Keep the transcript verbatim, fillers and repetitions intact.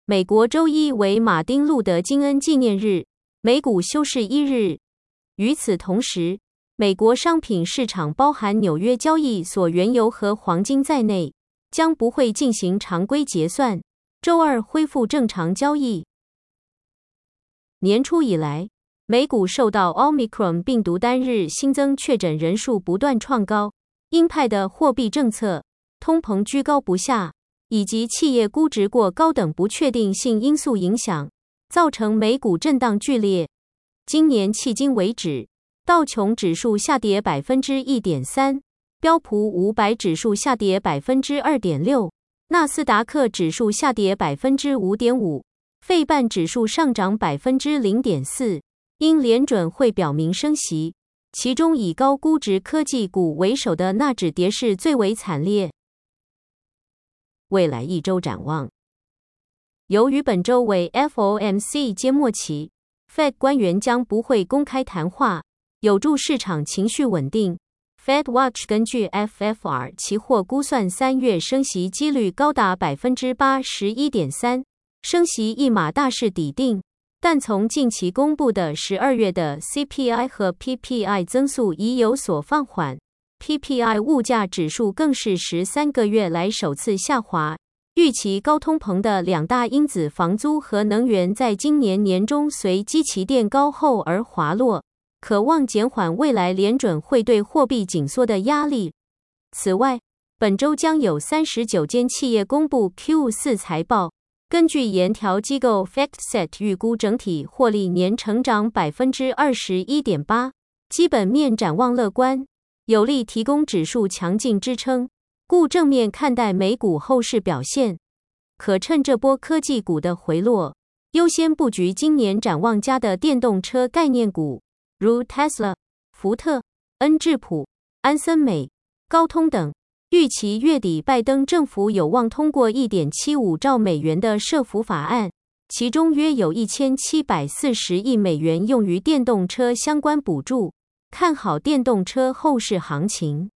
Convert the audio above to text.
美国周一为马丁·路德·金恩纪念日，美股休市一日。与此同时，美国商品市场包含纽约交易所原油和黄金在内，将不会进行常规结算，周二恢复正常交易。年初以来，美股受到 Omicron 病毒单日新增确诊人数不断创高、鹰派的货币政策、通膨居高不下，以及企业估值过高等不确定性因素影响，造成美股震荡剧烈。今年迄今为止，道琼指数下跌 百分之一点三， 标普五百指数下跌 百分之二点六， 纳斯达克指数下跌 百分之五点五， 费半指数上涨 百分之零点四。 因联准会表明升息，其中以高估值科技股为首的纳指跌势最为惨烈。未来一周展望，由于本周为 F O M C 揭末期， Fed 官员将不会公开谈话，有助市场情绪稳定。Fed Watch 根据 F F R 期货估算三月升息几率高达 百分之八十一点三， 升息一码大势底定，但从近期公布的十二月的 C P I 和 P P I 增速已有所放缓， P P I 物价指数更是十三个月来首次下滑。预期高通膨的两大因子房租和能源在今年年中随基期垫高后而滑落，可望减缓未来联准会对货币紧缩的压力。此外，本周将有三十九间企业公布 Q 四 财报，根据研调机构 FactSet 预估整体获利年成长 百分之二十一点八， 基本面展望乐观，有力提供指数强劲支撑，故正面看待美股后市表现。可趁这波科技股的回落，优先布局今年展望佳的电动车概念股，如 Tesla、福特、恩智浦、安森美、高通等。预期月底拜登政府有望通过 一点七五兆美元的社福法案，其中约有一千七百四十亿美元用于电动车相关补助，看好电动车后市行情。